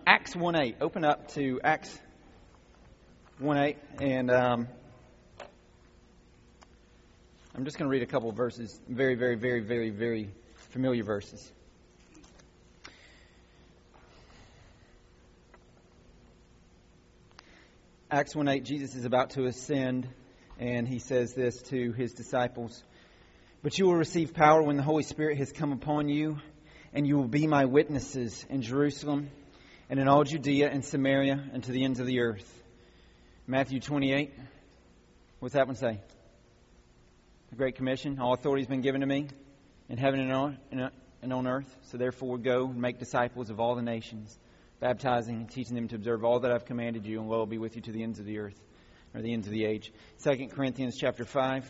Acts 1:8. Open up to Acts 1:8, and I'm just going to read a couple of verses, very, very, very, very, very familiar verses. Acts 1:8, Jesus is about to ascend, and he says this to his disciples: "But you will receive power when the Holy Spirit has come upon you, and you will be my witnesses in Jerusalem and in all Judea and Samaria and to the ends of the earth." Matthew 28, what's that one say? The Great Commission: "All authority has been given to me in heaven and on earth. So therefore go and make disciples of all the nations, baptizing and teaching them to observe all that I've commanded you, and lo, I'll be with you to the ends of the earth," or the ends of the age. 2 Corinthians chapter 5.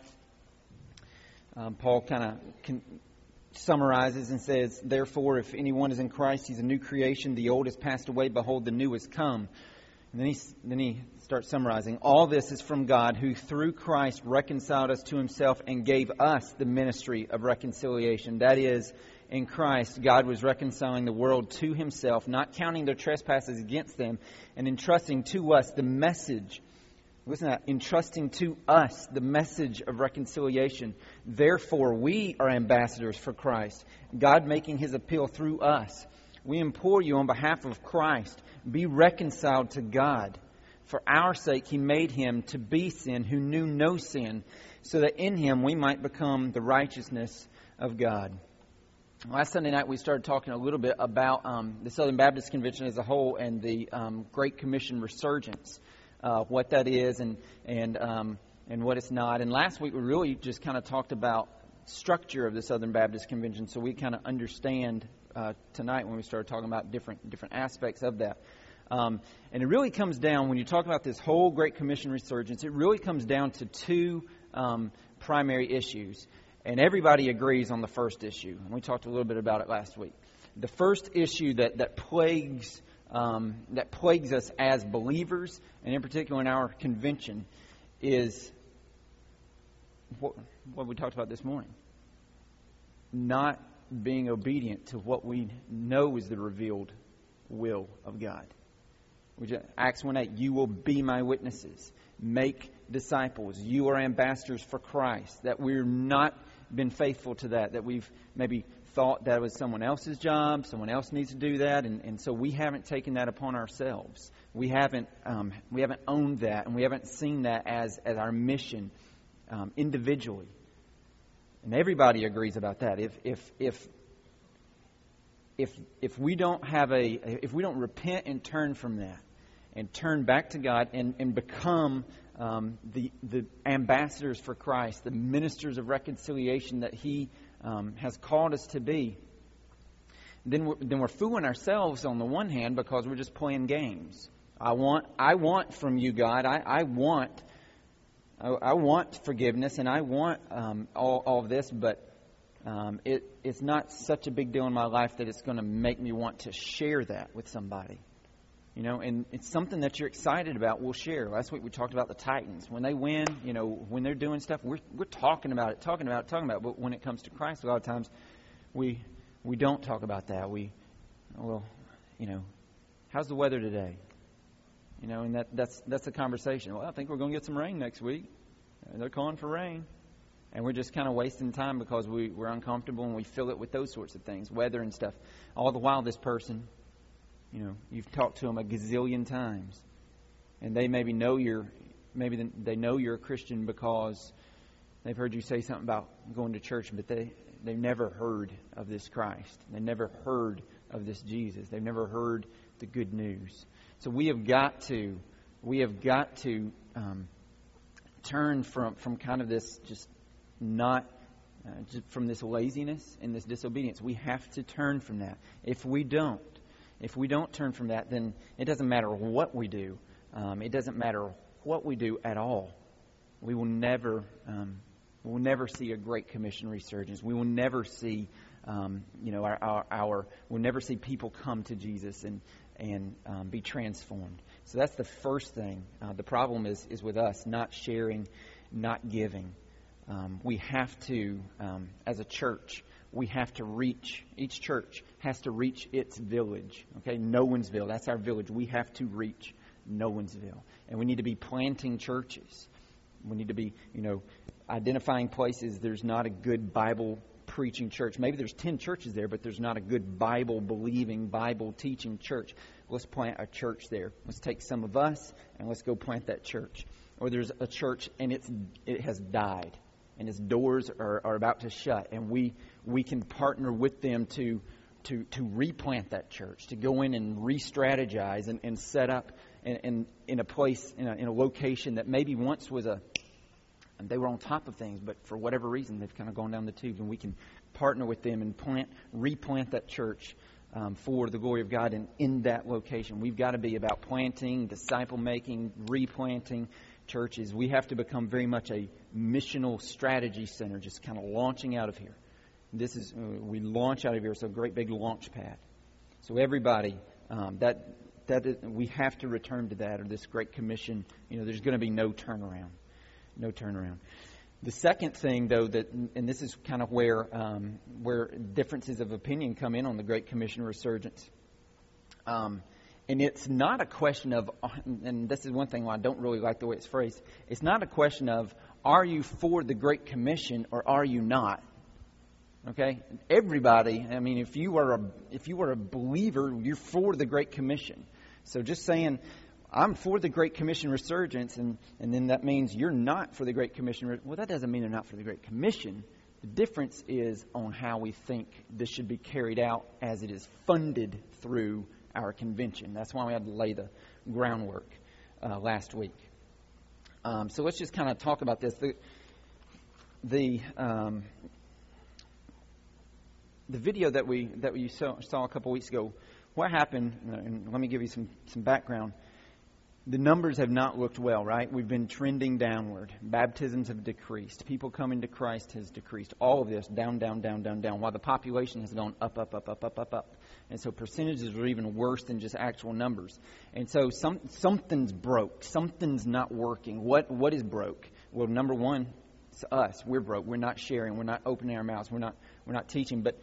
Paul kind of summarizes and says, "Therefore, if anyone is in Christ, he's a new creation. The old has passed away. Behold, the new has come." And then he starts summarizing. "All this is from God, who through Christ reconciled us to himself and gave us the ministry of reconciliation." That is, in Christ, God was reconciling the world to himself, not counting their trespasses against them, and entrusting to us the message. Listen to that. Entrusting to us the message of reconciliation. Therefore, we are ambassadors for Christ, God making his appeal through us. We implore you on behalf of Christ, be reconciled to God. For our sake, he made him to be sin who knew no sin, so that in him we might become the righteousness of God. Last Sunday night, we started talking a little bit about the Southern Baptist Convention as a whole and the Great Commission resurgence. What that is and what it's not. And last week we really just kind of talked about structure of the Southern Baptist Convention, so we kind of understand tonight when we started talking about different aspects of that. And it really comes down, when you talk about this whole Great Commission resurgence, it really comes down to two primary issues. And everybody agrees on the first issue. And we talked a little bit about it last week. The first issue that plagues us as believers, and in particular in our convention, is what we talked about this morning. Not being obedient to what we know is the revealed will of God. Acts 1:8, you will be my witnesses. Make disciples. You are ambassadors for Christ. That we're not been faithful to that we've maybe thought that was someone else's job, someone else needs to do that, and so we haven't taken that upon ourselves. We haven't owned that, and we haven't seen that as our mission individually. And everybody agrees about that. If we don't repent and turn from that, and turn back to God and become the ambassadors for Christ, the ministers of reconciliation that he has called us to be, then we're fooling ourselves on the one hand, because we're just playing games. I want from you, God. I want forgiveness, and I want all of this, but it's not such a big deal in my life that it's going to make me want to share that with somebody. You know, and it's something that you're excited about, we'll share. Last week we talked about the Titans. When they win, you know, when they're doing stuff, we're talking about it. But when it comes to Christ, a lot of times we don't talk about that. How's the weather today? You know, and that's a conversation. Well, I think we're going to get some rain next week. They're calling for rain. And we're just kind of wasting time because we're uncomfortable, and we fill it with those sorts of things, weather and stuff. All the while, this person, you know, you've talked to them a gazillion times, and they maybe know they know you're a Christian because they've heard you say something about going to church, but they've never heard of this Christ. They've never heard of this Jesus. They've never heard the good news. So we have got to turn from kind of this just from this laziness and this disobedience. We have to turn from that. If we don't turn from that, then it doesn't matter what we do. It doesn't matter what we do at all. We will never see a Great Commission resurgence. We will never see, we'll never see people come to Jesus and be transformed. So that's the first thing. The problem is with us not sharing, not giving. We have to, as a church, we have to reach, each church has to reach its village. Okay, Nowensville, that's our village. We have to reach Nowensville. And we need to be planting churches. We need to be, identifying places there's not a good Bible preaching church. Maybe there's 10 churches there, but there's not a good Bible believing, Bible teaching church. Let's plant a church there. Let's take some of us and let's go plant that church. Or there's a church and it has died and its doors are about to shut, and we can partner with them to replant that church, to go in and re-strategize and set up in a place, in a location that maybe once was and they were on top of things, but for whatever reason they've kind of gone down the tubes, and we can partner with them and replant that church for the glory of God and in that location. We've got to be about planting, disciple making, replanting churches. We have to become very much a missional strategy center, just kind of launching out of here. This is we launch out of here. It's a great big launch pad. So everybody, we have to return to that, or this Great Commission. There's going to be no turnaround. No turnaround. The second thing, though, and this is kind of where differences of opinion come in on the Great Commission resurgence. And it's not a question of, and this is one thing why I don't really like the way it's phrased. It's not a question of, are you for the Great Commission or are you not? Okay, everybody. I mean, if you were a believer, you're for the Great Commission. So just saying, I'm for the Great Commission resurgence, and then that means you're not for the Great Commission. Well, that doesn't mean they're not for the Great Commission. The difference is on how we think this should be carried out as it is funded through our convention. That's why we had to lay the groundwork last week. So let's just kind of talk about this. The video that you saw a couple weeks ago, what happened, and let me give you some background. The numbers have not looked well, right? We've been trending downward. Baptisms have decreased. People coming to Christ has decreased. All of this down, while the population has gone up. And so percentages are even worse than just actual numbers. And so something's broke. Something's not working. What is broke? Well, number one, it's us. We're broke. We're not sharing. We're not opening our mouths. We're not teaching. But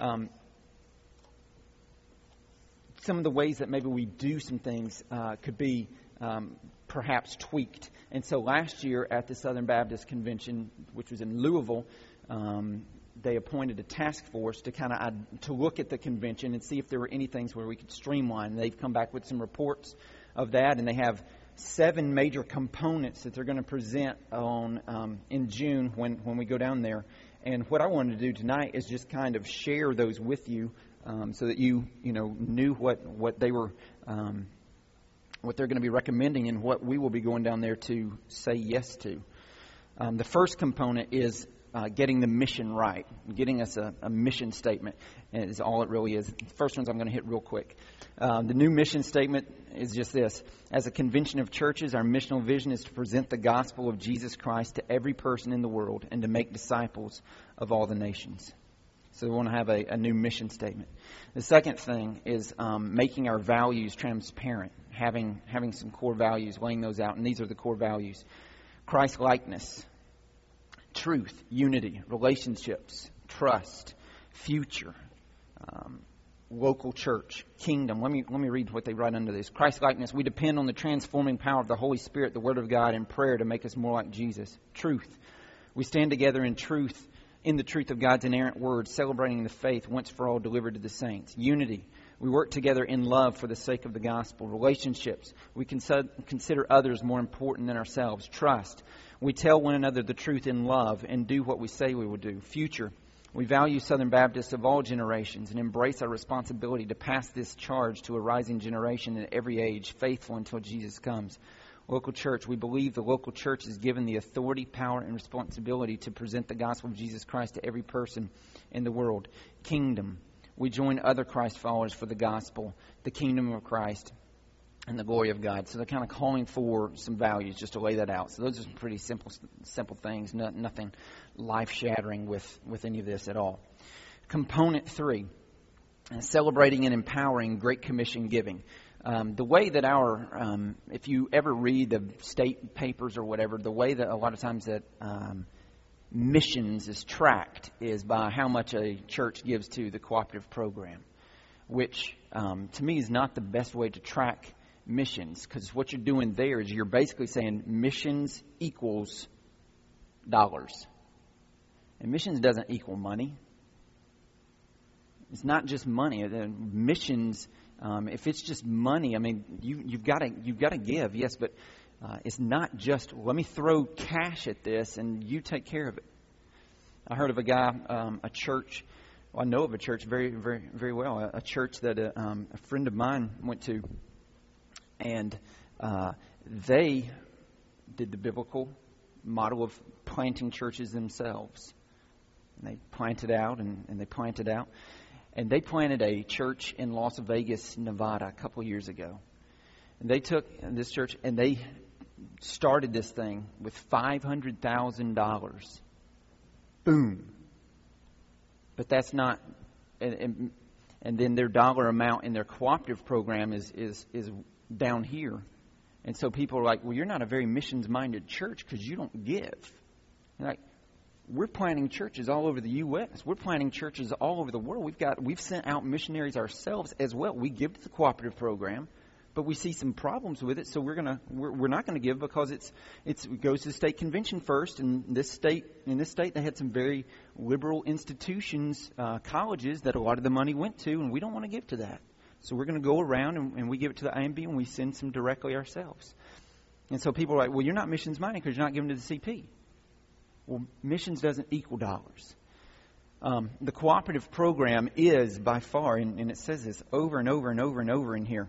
some of the ways that maybe we do some things could be perhaps tweaked. And so last year at the Southern Baptist Convention, which was in Louisville, they appointed a task force to look at the convention and see if there were any things where we could streamline. They've come back with some reports of that, and they have 7 major components that they're going to present on in June when we go down there. And what I wanted to do tonight is just kind of share those with you, so that you knew what they were, what they're going to be recommending, and what we will be going down there to say yes to. The first component is getting the mission right, getting us a mission statement, is all it really is. The first ones I'm going to hit real quick. The new mission statement is just this: as a convention of churches, our missional vision is to present the gospel of Jesus Christ to every person in the world and to make disciples of all the nations. So we want to have a new mission statement. The second thing is making our values transparent, having some core values, laying those out. And these are the core values: Christ-likeness, truth, unity, relationships, trust, future, local church, kingdom. Let me read what they write under this. Christ-likeness: we depend on the transforming power of the Holy Spirit, the Word of God, and prayer to make us more like Jesus. Truth: we stand together in truth, in the truth of God's inerrant word, celebrating the faith once for all delivered to the saints. Unity: we work together in love for the sake of the gospel. Relationships: we consider others more important than ourselves. Trust: we tell one another the truth in love and do what we say we will do. Future: we value Southern Baptists of all generations and embrace our responsibility to pass this charge to a rising generation in every age, faithful until Jesus comes. Local church: we believe the local church is given the authority, power, and responsibility to present the gospel of Jesus Christ to every person in the world. Kingdom: we join other Christ followers for the gospel, the kingdom of Christ, and the glory of God. So they're kind of calling for some values, just to lay that out. So those are some pretty simple things, nothing life-shattering with any of this at all. Component 3, celebrating and empowering Great Commission giving. The way that if you ever read the state papers or whatever, the way that a lot of times that missions is tracked is by how much a church gives to the cooperative program, which to me is not the best way to track missions, because what you're doing there is you're basically saying missions equals dollars. And missions doesn't equal money. It's not just money. Missions, if it's just money, I mean, you've got to give, yes, but it's not just, let me throw cash at this and you take care of it. I heard of a guy, a church. Well, I know of a church very, very, very well. A church that a friend of mine went to, and they did the biblical model of planting churches themselves. And they planted out, and they planted out. And they planted a church in Las Vegas, Nevada, a couple of years ago. And they took this church, and they started this thing with $500,000. Boom. But that's not, and then their dollar amount in their cooperative program is down here. And so people are like, well, you're not a very missions-minded church because you don't give. And like, we're planting churches all over the U.S. We're planting churches all over the world. We've sent out missionaries ourselves as well. We give to the cooperative program, but we see some problems with it, so we're not going to give because it goes to the state convention first. And in this state they had some very liberal institutions, colleges that a lot of the money went to, and we don't want to give to that. So we're going to go around and we give it to the IMB and we send some directly ourselves. And so people are like, well, you're not missions minded because you're not giving to the CP. Well, missions doesn't equal dollars. The cooperative program is by far, and it says this over and over and over and over in here.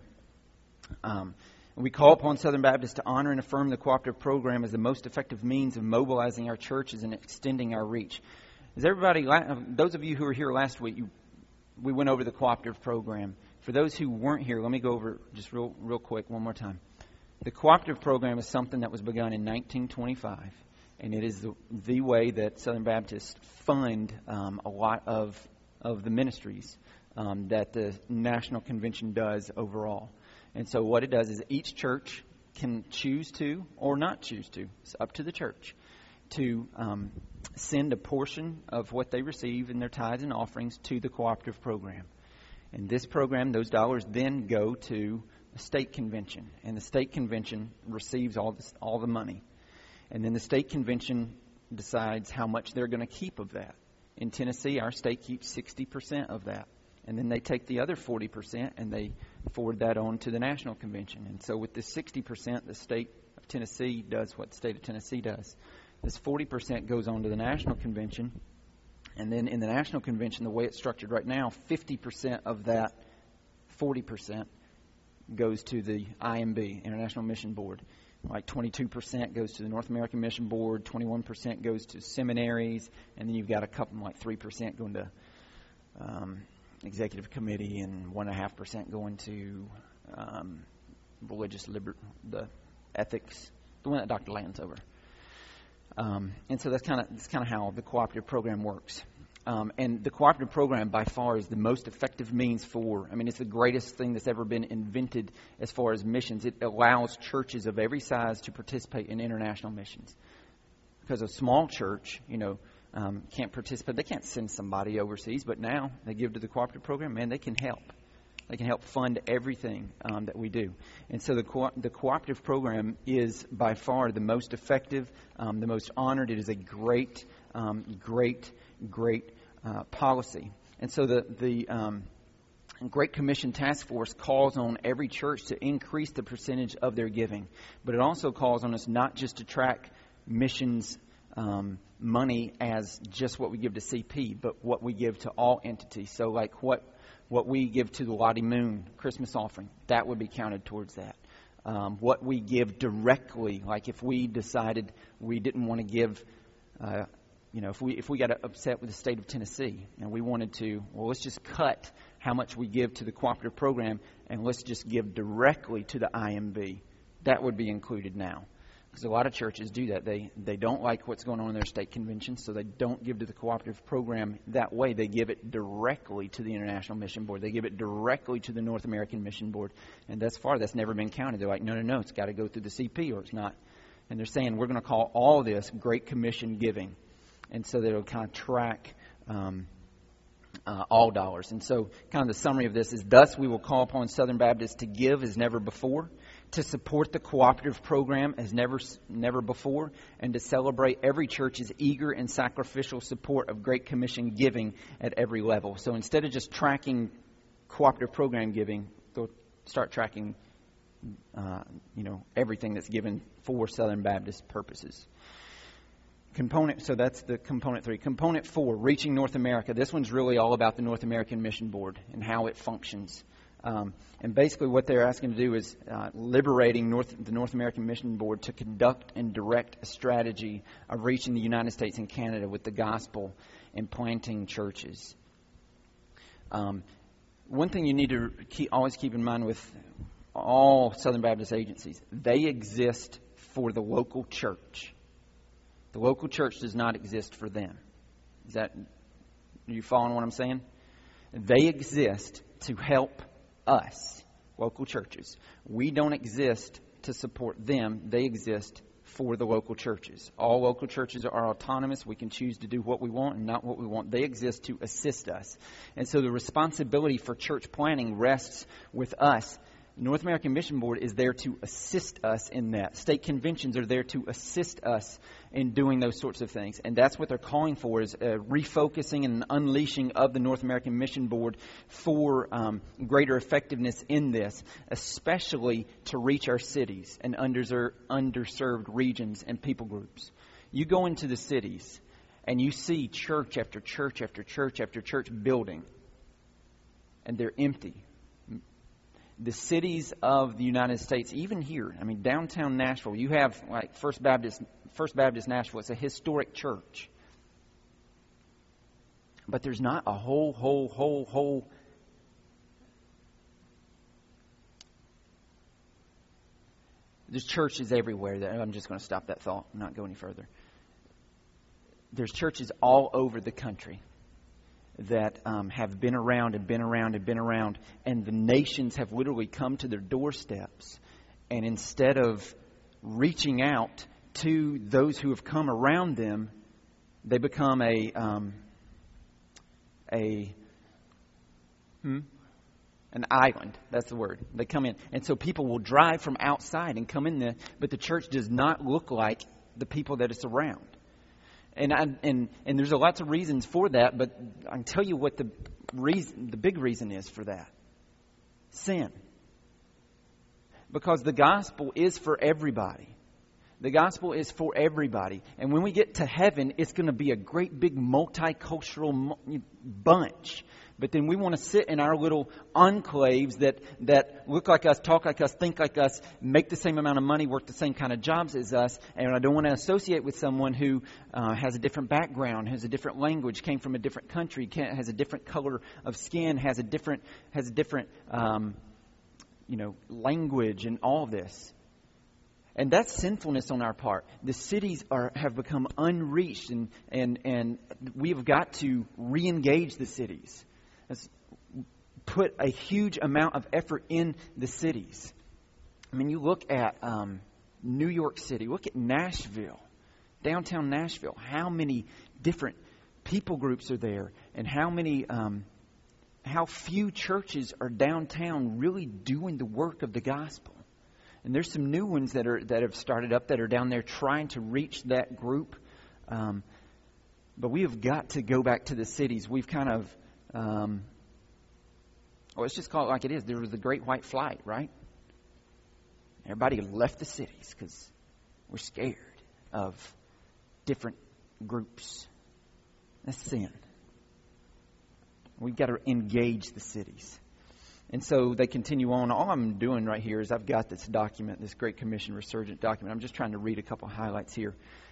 We call upon Southern Baptists to honor and affirm the cooperative program as the most effective means of mobilizing our churches and extending our reach. Is everybody, those of you who were here last week, we went over the cooperative program. For those who weren't here, let me go over just real quick one more time. The cooperative program is something that was begun in 1925, and it is the way that Southern Baptists fund a lot of the ministries that the National Convention does overall. And so what it does is each church can choose to or not choose to, it's up to the church, to send a portion of what they receive in their tithes and offerings to the cooperative program. And this program, those dollars then go to the state convention, and the state convention receives all the money. And then the state convention decides how much they're going to keep of that. In Tennessee, our state keeps 60% of that. And then they take the other 40% and they forward that on to the national convention. And so with this 60%, the state of Tennessee does what the state of Tennessee does. This 40% goes on to the national convention. And then in the national convention, the way it's structured right now, 50% of that 40% goes to the IMB, International Mission Board. Like 22% goes to the North American Mission Board, 21% goes to seminaries, and then you've got a couple, like 3% going to executive committee, and 1.5% going to religious the ethics, the one that Dr. Land's over. And so that's kind of how the cooperative program works. And the cooperative program, by far, is the most effective means it's the greatest thing that's ever been invented as far as missions. It allows churches of every size to participate in international missions. Because a small church, can't participate. They can't send somebody overseas, but now they give to the cooperative program, man, they can help. They can help fund everything that we do. And so the cooperative program is by far the most effective, the most honored. It is a great policy. And so the Great Commission Task Force calls on every church to increase the percentage of their giving. But it also calls on us not just to track missions money as just what we give to CP, but what we give to all entities. So like what we give to the Lottie Moon Christmas offering, that would be counted towards that. What we give directly, like if we decided we didn't want to give, if we got upset with the state of Tennessee and we wanted to, let's just cut how much we give to the cooperative program and let's just give directly to the IMB. That would be included now. Because a lot of churches do that. They don't like what's going on in their state convention, so they don't give to the cooperative program that way. They give it directly to the International Mission Board. They give it directly to the North American Mission Board. And thus far, that's never been counted. They're like, no, it's got to go through the CP or it's not. And they're saying we're going to call all this Great Commission giving. And so that it'll kind of track all dollars. And so kind of the summary of this is, thus we will call upon Southern Baptists to give as never before, to support the cooperative program as never before, and to celebrate every church's eager and sacrificial support of Great Commission giving at every level. So instead of just tracking cooperative program giving, they'll start tracking everything that's given for Southern Baptist purposes. So that's the component 3. Component 4, reaching North America. This one's really all about the North American Mission Board and how it functions. And basically what they're asking to do is liberating the North American Mission Board to conduct and direct a strategy of reaching the United States and Canada with the gospel and planting churches. One thing you need to always keep in mind with all Southern Baptist agencies, they exist for the local church. The local church does not exist for them. Are you following what I'm saying? They exist to help us, local churches. We don't exist to support them. They exist for the local churches. All local churches are autonomous. We can choose to do what we want and not what we want. They exist to assist us. And so the responsibility for church planning rests with us. North American Mission Board is there to assist us in that. State conventions are there to assist us in doing those sorts of things. And that's what they're calling for, is refocusing and unleashing of the North American Mission Board for greater effectiveness in this, especially to reach our cities and underserved regions and people groups. You go into the cities and you see church after church after church after church building, and they're empty. The cities of the United States, even here, downtown Nashville, you have like First Baptist Nashville. It's a historic church. But there's not a whole. There's churches everywhere. I'm just going to stop that thought and not go any further. There's churches all over the country that have been around, and the nations have literally come to their doorsteps. And instead of reaching out to those who have come around them, they become an island. That's the word. They come in. And so people will drive from outside and come in there, but the church does not look like the people that it's around. And there's lots of reasons for that, but I can tell you what the big reason is for that. Sin. Because the gospel is for everybody. The gospel is for everybody. And when we get to heaven, it's going to be a great big multicultural bunch. But then we want to sit in our little enclaves that look like us, talk like us, think like us, make the same amount of money, work the same kind of jobs as us. And I don't want to associate with someone who has a different background, has a different language, came from a different country, has a different color of skin, has a different language, and all this. And that's sinfulness on our part. The cities have become unreached, and we have got to re-engage the cities. Let's put a huge amount of effort in the cities. You look at New York City, look at Nashville, downtown Nashville. How many different people groups are there, and how few churches are downtown really doing the work of the gospel. And there's some new ones that have started up that are down there trying to reach that group. But we have got to go back to the cities. We've kind of, let's just call it like it is. There was the Great White Flight, right? Everybody left the cities because we're scared of different groups. That's sin. We've got to engage the cities. And so they continue on. All I'm doing right here is I've got this document, this Great Commission Resurgent document. I'm just trying to read a couple highlights here.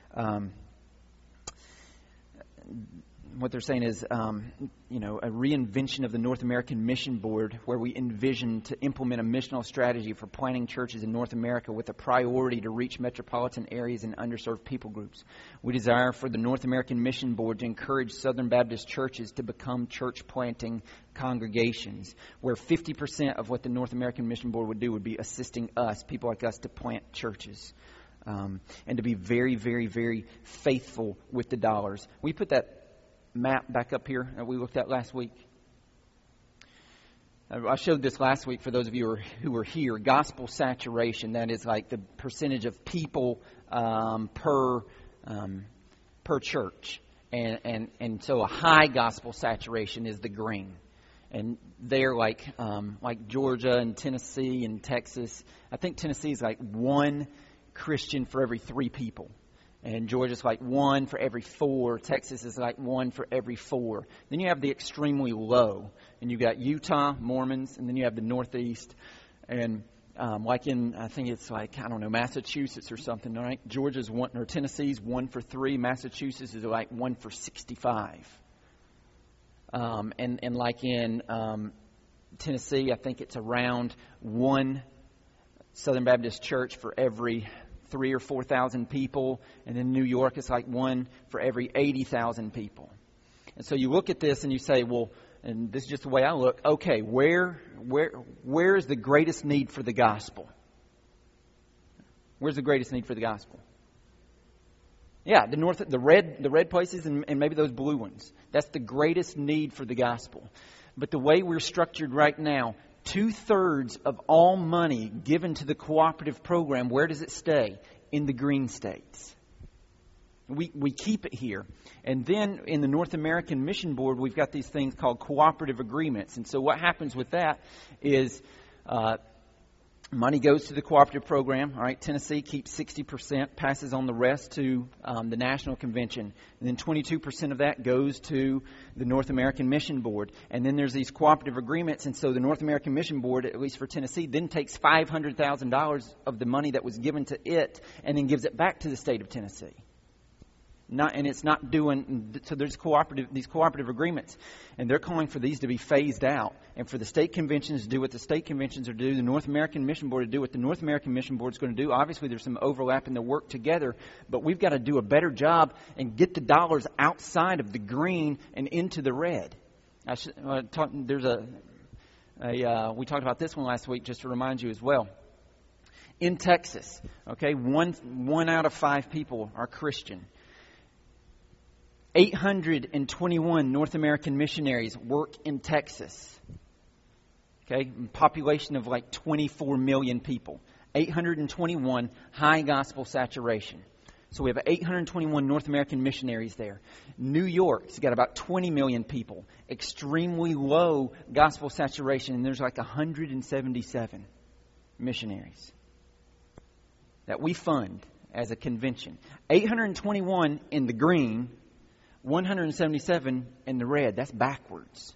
What they're saying is, a reinvention of the North American Mission Board, where we envision to implement a missional strategy for planting churches in North America with a priority to reach metropolitan areas and underserved people groups. We desire for the North American Mission Board to encourage Southern Baptist churches to become church planting congregations, where 50% of what the North American Mission Board would do would be assisting us, people like us, to plant churches. and to be very, very, very faithful with the dollars. We put that map back up here that we looked at last week. I showed this last week for those of you who were here. Gospel saturation, that is like the percentage of people per church. And so a high gospel saturation is the green. And they're like Georgia and Tennessee and Texas. I think Tennessee is like 1 Christian for every 3 people. And Georgia's like 1 for every 4. Texas is like 1 for every 4. Then you have the extremely low. And you've got Utah, Mormons, and then you have the Northeast. And like in, I think it's like, I don't know, Massachusetts or something, right? Georgia's 1, or Tennessee's 1 for 3. Massachusetts is like 1 for 65. And like in Tennessee, I think it's around 1 Southern Baptist church for every 3,000 or 4,000 people, and in New York it's like 1 for every 80,000 people. And so you look at this and you say, well, and this is just the way I look. Okay, where is the greatest need for the gospel? Where's the greatest need for the gospel? Yeah, the red places, and maybe those blue ones. That's the greatest need for the gospel. But the way we're structured right now, 2/3 of all money given to the cooperative program, where does it stay? In the green states. We keep it here. And then in the North American Mission Board, we've got these things called cooperative agreements. And so what happens with that is money goes to the cooperative program. All right, Tennessee keeps 60%, passes on the rest to the National Convention. And then 22% of that goes to the North American Mission Board. And then there's these cooperative agreements. And so the North American Mission Board, at least for Tennessee, then takes $500,000 of the money that was given to it and then gives it back to the state of Tennessee. It's not doing, so there's these cooperative agreements, and they're calling for these to be phased out, and for the state conventions to do what the state conventions are doing, the North American Mission Board to do what the North American Mission Board is going to do. Obviously, there's some overlap in the work together, but we've got to do a better job and get the dollars outside of the green and into the red. We talked about this one last week, just to remind you as well. In Texas, okay, one out of 5 people are Christian. 821 North American missionaries work in Texas. Okay, population of like 24 million people. 821, high gospel saturation. So we have 821 North American missionaries there. New York's got about 20 million people. Extremely low gospel saturation, and there's like 177 missionaries that we fund as a convention. 821 in the green, 177 in the red. That's backwards.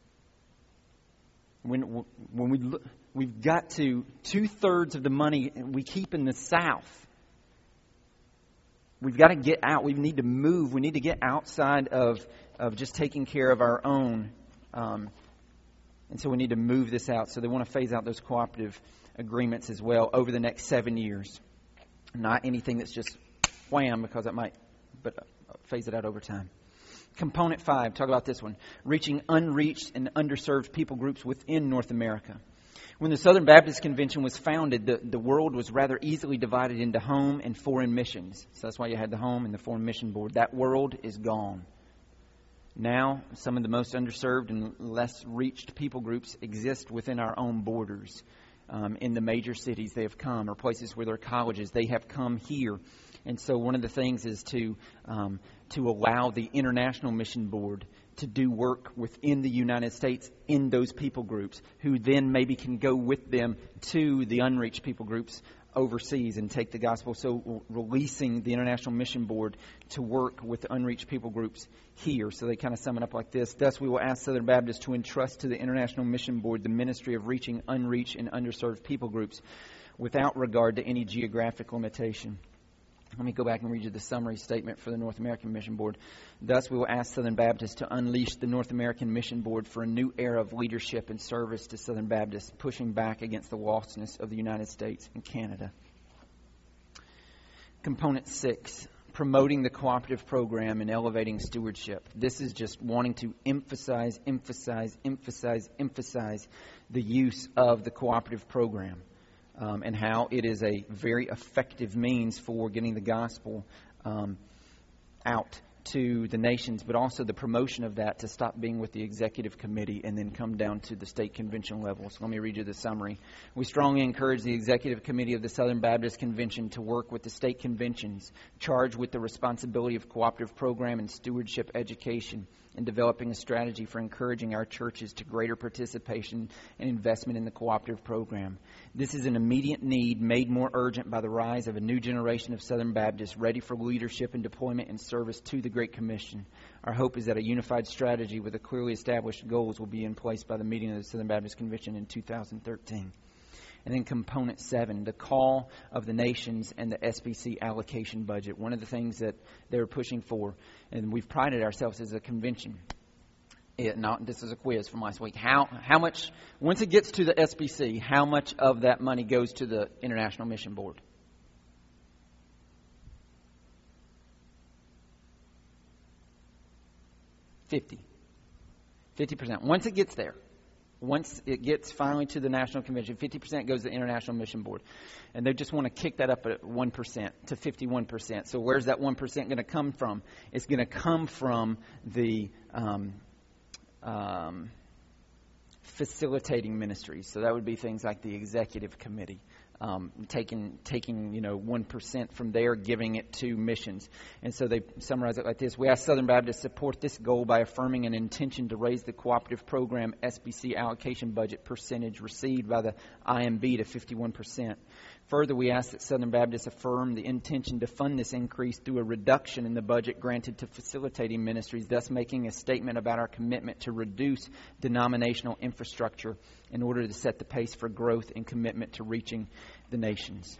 When we look, we've got to 2/3 of the money we keep in the South. We've got to get out. We need to move. We need to get outside of just taking care of our own. And so we need to move this out. So they want to phase out those cooperative agreements as well over the next 7 years. Not anything that's just wham, because that might, but phase it out over time. Component 5, talk about this one. Reaching unreached and underserved people groups within North America. When the Southern Baptist Convention was founded, the world was rather easily divided into home and foreign missions. So that's why you had the home and the foreign mission board. That world is gone. Now, some of the most underserved and less reached people groups exist within our own borders. In the major cities they have come, or places where there are colleges, they have come here. And so one of the things is to allow the International Mission Board to do work within the United States in those people groups, who then maybe can go with them to the unreached people groups overseas and take the gospel. So releasing the International Mission Board to work with unreached people groups here. So they kind of sum it up like this. Thus, we will ask Southern Baptists to entrust to the International Mission Board the ministry of reaching unreached and underserved people groups without regard to any geographic limitation. Let me go back and read you the summary statement for the North American Mission Board. Thus, we will ask Southern Baptists to unleash the North American Mission Board for a new era of leadership and service to Southern Baptists, pushing back against the lostness of the United States and Canada. Component 6, promoting the cooperative program and elevating stewardship. This is just wanting to emphasize the use of the cooperative program. and how it is a very effective means for getting the gospel out to the nations, but also the promotion of that to stop being with the executive committee and then come down to the state convention level. So let me read you the summary. We strongly encourage the executive committee of the Southern Baptist Convention to work with the state conventions charged with the responsibility of cooperative program and stewardship education in developing a strategy for encouraging our churches to greater participation and investment in the cooperative program. This is an immediate need made more urgent by the rise of a new generation of Southern Baptists ready for leadership and deployment and service to the Great Commission. Our hope is that a unified strategy with a clearly established goals will be in place by the meeting of the Southern Baptist Convention in 2013. And then component 7, the call of the nations and the SBC allocation budget. One of the things that they're pushing for, and we've prided ourselves as a convention. This is a quiz from last week. How much, once it gets to the SBC, how much of that money goes to the International Mission Board? 50%. Once it gets there. Once it gets finally to the National Convention, 50% goes to the International Mission Board. And they just want to kick that up at 1% to 51%. So where's that 1% going to come from? It's going to come from the facilitating ministries. So that would be things like the executive committee. Taking 1% from there, giving it to missions. And so they summarize it like this. We ask Southern Baptists to support this goal by affirming an intention to raise the cooperative program SBC allocation budget percentage received by the IMB to 51%. Further, we ask that Southern Baptists affirm the intention to fund this increase through a reduction in the budget granted to facilitating ministries, thus making a statement about our commitment to reduce denominational infrastructure in order to set the pace for growth and commitment to reaching the nations.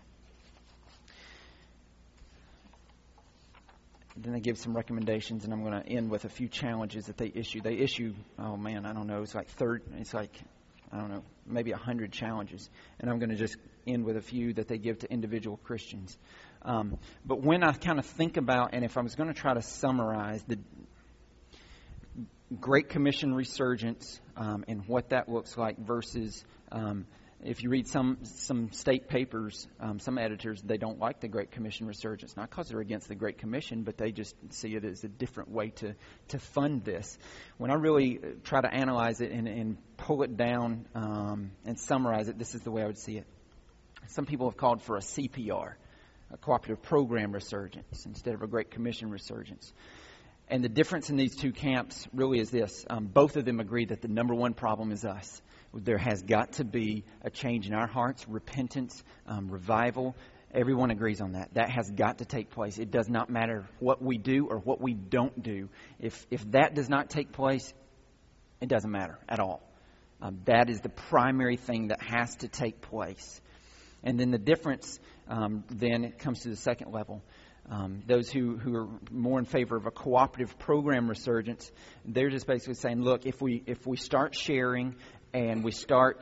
Then they give some recommendations, and I'm going to end with a few challenges that they issue. They issue, maybe 100 challenges. And I'm going to just end with a few that they give to individual Christians. But when I kind of think about, and if I was going to try to summarize the Great Commission resurgence and what that looks like versus if you read some state papers, some editors, they don't like the Great Commission resurgence. Not because they're against the Great Commission, but they just see it as a different way to fund this. When I really try to analyze it and pull it down and summarize it, this is the way I would see it. Some people have called for a CPR, a cooperative program resurgence, instead of a Great Commission resurgence. And the difference in these two camps really is this. Both of them agree that the number one problem is us. There has got to be a change in our hearts, repentance, revival. Everyone agrees on that. That has got to take place. It does not matter what we do or what we don't do. If that does not take place, it doesn't matter at all. That is the primary thing that has to take place. And then the difference, then it comes to the second level. Those who are more in favor of a cooperative program resurgence, they're just basically saying, look, if we start sharing and we start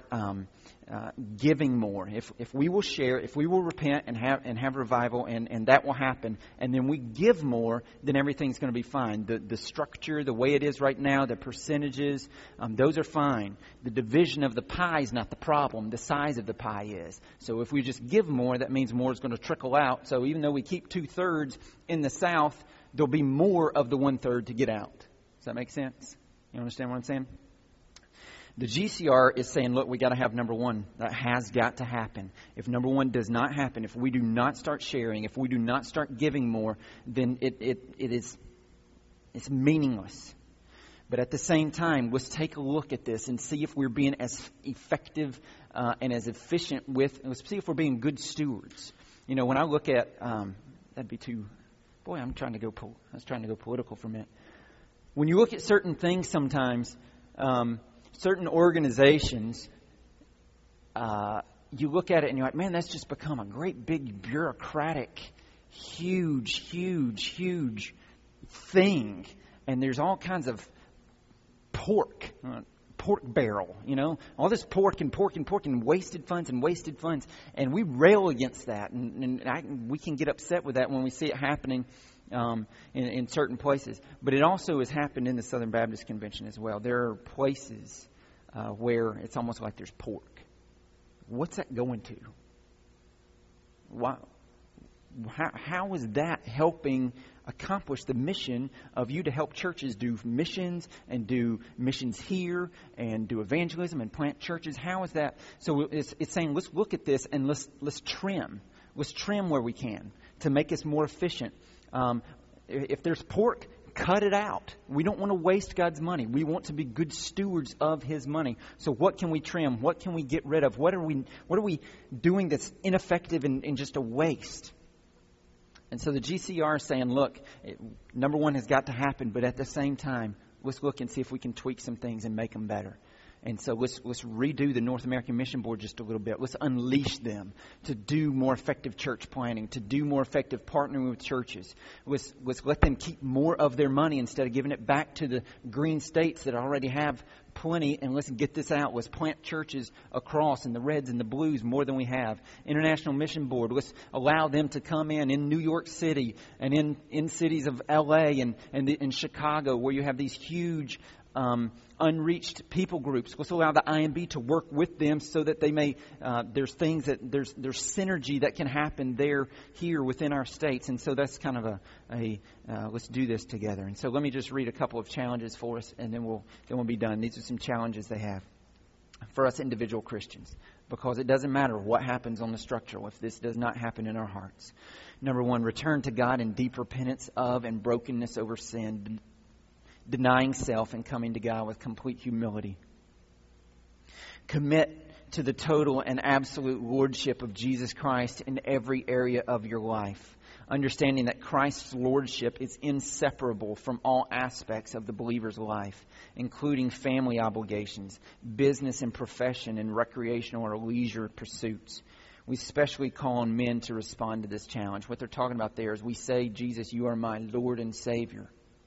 giving more, if we will share, if we will repent and have revival, and that will happen, and then we give more, then everything's going to be fine. The structure, the way it is right now, the percentages, those are fine. The division of the pie is not the problem. The size of the pie is. So if we just give more, that means more is going to trickle out. So even though we keep 2/3 in the South, there'll be more of the 1/3 to get out. Does that make sense? You understand what I'm saying? The GCR is saying, look, we got to have number one. That has got to happen. If number one does not happen, if we do not start sharing, if we do not start giving more, then it's meaningless. But at the same time, let's take a look at this and see if we're being as effective and as efficient let's see if we're being good stewards. You know, when I look at, that'd be too, boy, I was trying to go political for a minute. When you look at certain things sometimes, certain organizations, you look at it and you're like, man, that's just become a great big bureaucratic, huge thing. And there's all kinds of pork barrel, all this pork and wasted funds. And we rail against that. And we can get upset with that when we see it happening in certain places. But it also has happened in the Southern Baptist Convention as well. There are places where it's almost like there's pork. What's that going to? How is that helping accomplish the mission of you to help churches do missions and do missions here and do evangelism and plant churches? How is that? So it's saying, let's look at this and let's trim. Let's trim where we can to make us more efficient. If there's pork, cut it out. We don't want to waste God's money. We want to be good stewards of His money. So what can we trim? What can we get rid of? What are we doing that's ineffective and just a waste? And so the GCR is saying, look, number one has got to happen, but at the same time, let's look and see if we can tweak some things and make them better. And so let's redo the North American Mission Board just a little bit. Let's unleash them to do more effective church planning, to do more effective partnering with churches. Let's let them keep more of their money instead of giving it back to the green states that already have plenty. And let's get this out. Let's plant churches across in the reds and the blues more than we have. International Mission Board, let's allow them to come in New York City and in cities of LA and in Chicago, where you have these huge unreached people groups. Let's allow the IMB to work with them so that they may, there's synergy that can happen here within our states. And so that's kind of let's do this together. And so let me just read a couple of challenges for us, and then we'll be done. These are some challenges they have for us individual Christians, because it doesn't matter what happens on the structural if this does not happen in our hearts. Number one, return to God in deep repentance of and brokenness over sin, denying self and coming to God with complete humility. Commit to the total and absolute lordship of Jesus Christ in every area of your life, understanding that Christ's lordship is inseparable from all aspects of the believer's life, including family obligations, business and profession, and recreational or leisure pursuits. We especially call on men to respond to this challenge. What they're talking about there is we say, Jesus, you are my Lord and Savior.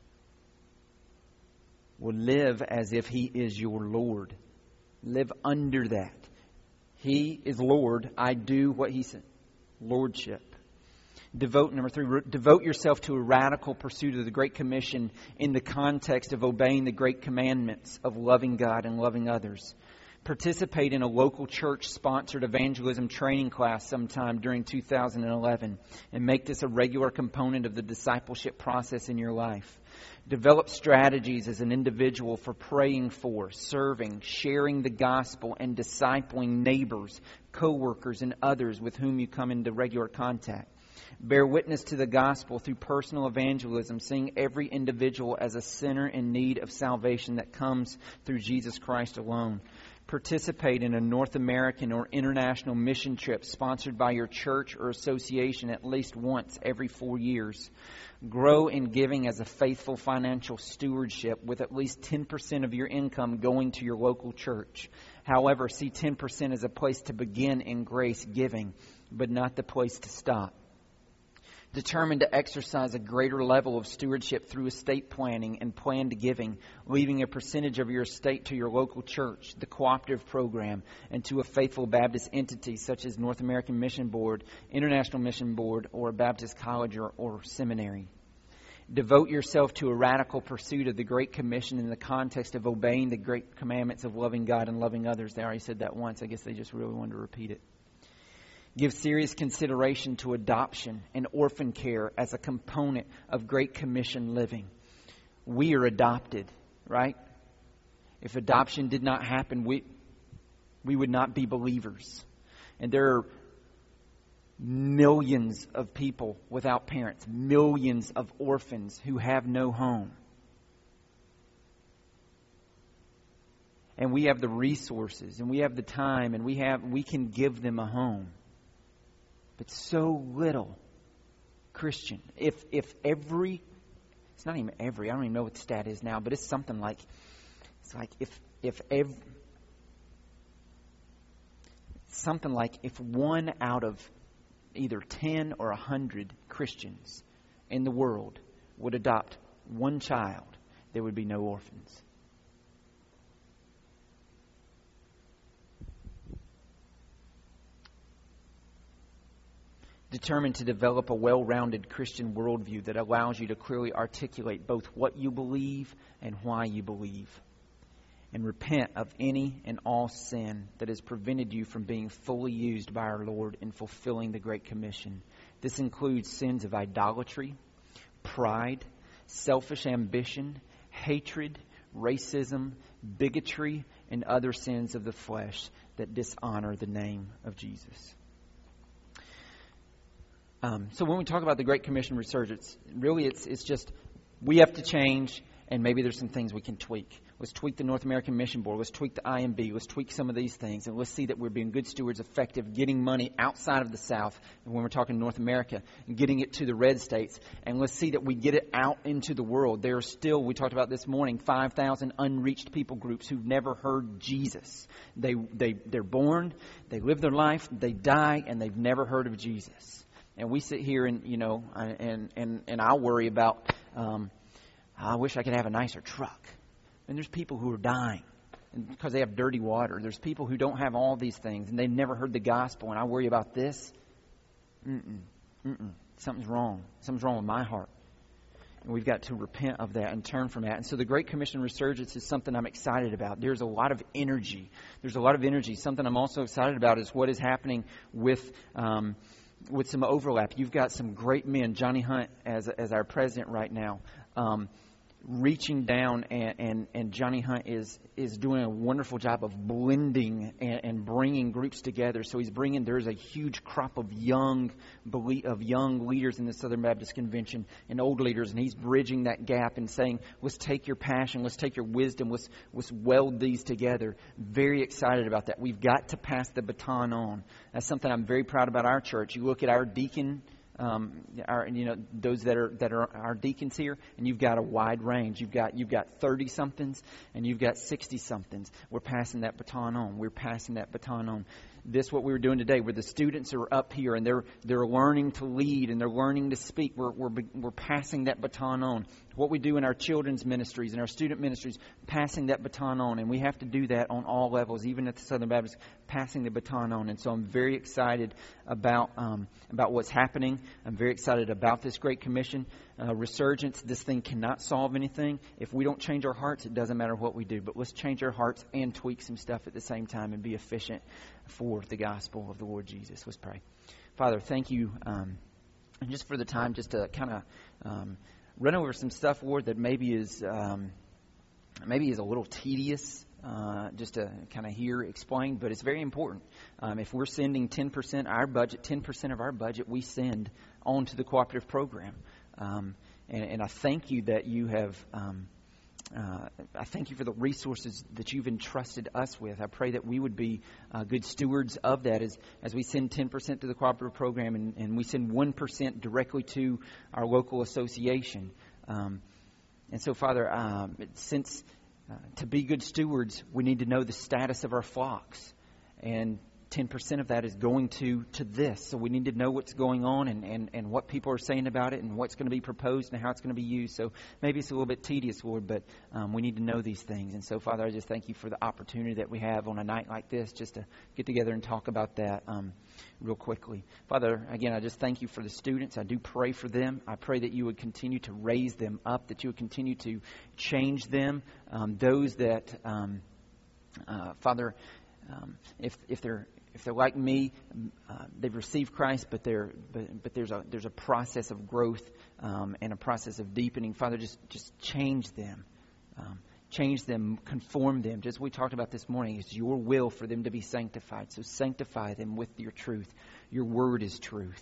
Well, live as if He is your Lord. Live under that. He is Lord. I do what He said. Lordship. Number three, devote yourself to a radical pursuit of the Great Commission in the context of obeying the great commandments of loving God and loving others. Participate in a local church-sponsored evangelism training class sometime during 2011 and make this a regular component of the discipleship process in your life. Develop strategies as an individual for praying for, serving, sharing the gospel, and discipling neighbors, co-workers, and others with whom you come into regular contact. Bear witness to the gospel through personal evangelism, seeing every individual as a sinner in need of salvation that comes through Jesus Christ alone. Participate in a North American or international mission trip sponsored by your church or association at least once every 4 years. Grow in giving as a faithful financial stewardship with at least 10% of your income going to your local church. However, see 10% as a place to begin in grace giving, but not the place to stop. Determined to exercise a greater level of stewardship through estate planning and planned giving, leaving a percentage of your estate to your local church, the cooperative program, and to a faithful Baptist entity such as North American Mission Board, International Mission Board, or a Baptist college or seminary. Devote yourself to a radical pursuit of the Great Commission in the context of obeying the great commandments of loving God and loving others. They already said that once. I guess they just really wanted to repeat it. Give serious consideration to adoption and orphan care as a component of Great Commission living. We are adopted, right? If adoption did not happen, we would not be believers. And there are millions of people without parents, millions of orphans who have no home. And we have the resources and we have the time and we can give them a home. But so little Christian. If every, it's not even every, I don't even know what the stat is now, but it's something like, if one out of either 10 or 100 Christians in the world would adopt one child, there would be no orphans. Determined to develop a well-rounded Christian worldview that allows you to clearly articulate both what you believe and why you believe. and repent of any and all sin that has prevented you from being fully used by our Lord in fulfilling the Great Commission. This includes sins of idolatry, pride, selfish ambition, hatred, racism, bigotry, and other sins of the flesh that dishonor the name of Jesus. So when we talk about the Great Commission resurgence, really it's just we have to change, and maybe there's some things we can tweak. Let's tweak the North American Mission Board. Let's tweak the IMB. Let's tweak some of these things. And let's see that we're being good stewards, effective, getting money outside of the South, and when we're talking North America, and getting it to the red states. And let's see that we get it out into the world. There are still, we talked about this morning, 5,000 unreached people groups who've never heard Jesus. They're born, they live their life, they die, and they've never heard of Jesus. And we sit here and, and I'll worry about, I wish I could have a nicer truck. And there's people who are dying because they have dirty water. There's people who don't have all these things and they've never heard the gospel. And I worry about this. Something's wrong. Something's wrong with my heart. And we've got to repent of that and turn from that. And so the Great Commission resurgence is something I'm excited about. There's a lot of energy. Something I'm also excited about is what is happening with some overlap. You've got some great men, Johnny Hunt as our president right now, reaching down, and Johnny Hunt is doing a wonderful job of blending and bringing groups together. So there's a huge crop of young leaders in the Southern Baptist Convention and old leaders, and he's bridging that gap and saying, let's take your passion, let's take your wisdom, let's weld these together. Very excited about that. We've got to pass the baton on. That's something I'm very proud about our church. You look at our deacon, those that are our deacons here, and you've got a wide range. You've got 30 somethings and you've got 60 somethings. We're passing that baton on. This what we were doing today, where the students are up here and they're learning to lead and they're learning to speak. We're passing that baton on. What we do in our children's ministries and our student ministries, passing that baton on, and we have to do that on all levels, even at the Southern Baptist, passing the baton on. And so I'm very excited about what's happening. I'm very excited about this Great Commission resurgence. This thing cannot solve anything. If we don't change our hearts, it doesn't matter what we do. But let's change our hearts and tweak some stuff at the same time and be efficient for the gospel of the Lord Jesus. Let's pray. Father, thank you and just for the time just to kind of run over some stuff, Lord, that maybe is a little tedious just to kind of hear explained, but it's very important. If we're sending 10% of our budget, we send on to the cooperative program. And I thank you that you have I thank you for the resources that you've entrusted us with. I pray that we would be good stewards of that as we send 10% to the cooperative program and we send 1% directly to our local association. And so, Father, since to be good stewards, we need to know the status of our flocks. And 10% of that is going to this. So we need to know what's going on and what people are saying about it and what's going to be proposed and how it's going to be used. So maybe it's a little bit tedious, Lord, but we need to know these things. And so, Father, I just thank you for the opportunity that we have on a night like this just to get together and talk about that real quickly. Father, again, I just thank you for the students. I do pray for them. I pray that you would continue to raise them up, that you would continue to change them. Those that, Father, if they're like me, they've received Christ, but there's a process of growth and a process of deepening. Father, just change them. Change them, conform them. Just we talked about this morning, it's your will for them to be sanctified. So sanctify them with your truth. Your word is truth.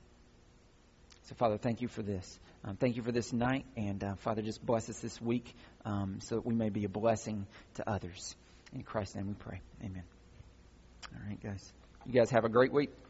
So, Father, thank you for this. Thank you for this night. And, Father, just bless us this week so that we may be a blessing to others. In Christ's name we pray. Amen. All right, guys. You guys have a great week.